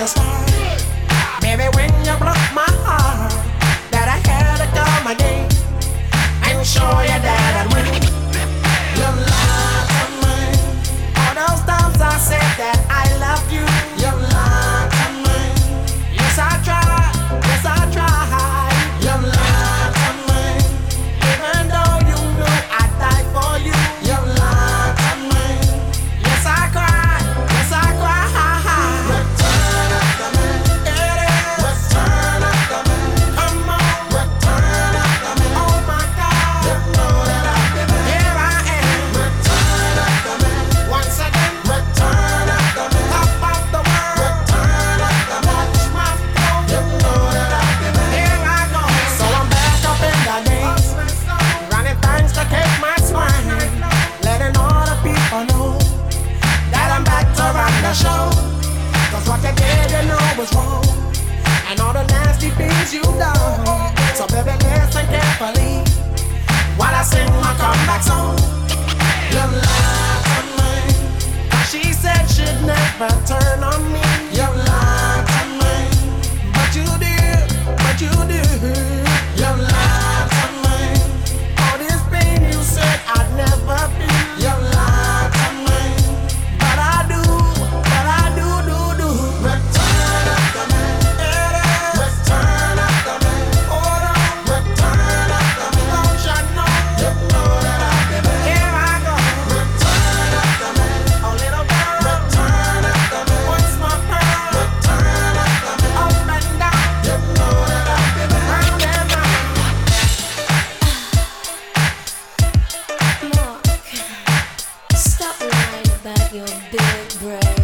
start. Baby, when you broke my heart, that I had to come again and show you that I'd win. You lied to me. All those times I said that I love you. You lied to me. Yes, I tried. Yes, I tried. You lied to me. Even though you knew I'd die for you. You lied to me. Yes, I cried. Yes, I cried. Return of the man. It is. Return of the man. Come on. Return of the man. Oh my God. You know that I've been there. Here I am. Return of the man. Once again. Return of the man. Top of the world. Return of the man. Watch my flow. You know that I've been there. Here I go. So I'm back up in the game. Running things to keep my swing. Letting all the people know that I'm back to run the show. Cause what you did, you know was wrong. And all the nasty things you done. So baby, listen carefully while I sing my comeback song. You lied to me. She said she'd never turn on me. You lied to me. But you did, but you did. You lied to me. All this pain you said I'd never feel. You lied to me. But I do, do. Return of the man. It is. Return of the man. Hold on. Return of the man. Don't you know? You know that I've been there. Here I go. Return of the man. Oh little girl. Return of the man. What's my pearl? Return of the man. Up and down. You know that I've been there. Round and round. Mark, stop lying about your big break.